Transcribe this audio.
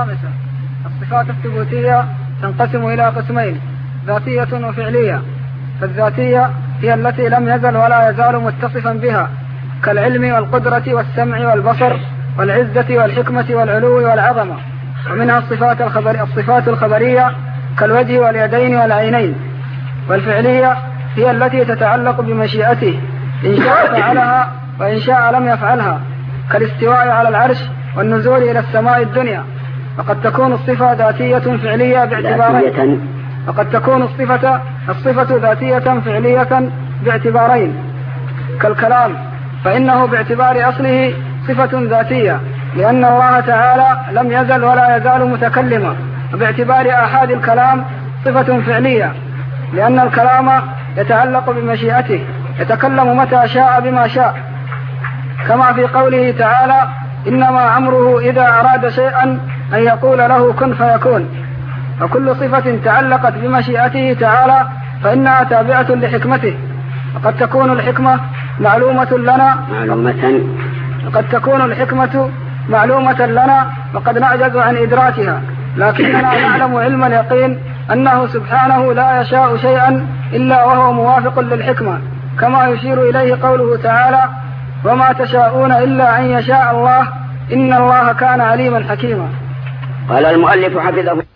الصفات الثبوتية تنقسم إلى قسمين: ذاتية وفعلية. فالذاتية هي التي لم يزل ولا يزال متصفا بها، كالعلم والقدرة والسمع والبصر والعزة والحكمة والعلو والعظمة. ومنها الصفات الخبرية كالوجه واليدين والعينين. والفعلية هي التي تتعلق بمشيئته، إن شاء فعلها وإن شاء لم يفعلها، كالاستواء على العرش والنزول إلى السماء الدنيا. وقد تكون الصفة ذاتية فعلية باعتبارين. وقد تكون الصفة ذاتية فعلية باعتبارين، كالكلام، فإنه باعتبار أصله صفة ذاتية لأن الله تعالى لم يزل ولا يزال متكلما. وباعتبار آحاد الكلام صفة فعلية لأن الكلام يتعلق بمشيئته، يتكلم متى شاء بما شاء، كما في قوله تعالى: إنما أمره إذا أراد شيئا أن يقول له كن فيكون. وكل صفة تعلقت بمشيئته تعالى فإنها تابعة لحكمته. وقد تكون الحكمة معلومة لنا وقد نعجز عن إدراكها، لكننا نعلم علم اليقين أنه سبحانه لا يشاء شيئا إلا وهو موافق للحكمة، كما يشير إليه قوله تعالى: وما تشاءون إلا أن يشاء الله إن الله كان عليما حكيما. قال المؤلف حفظه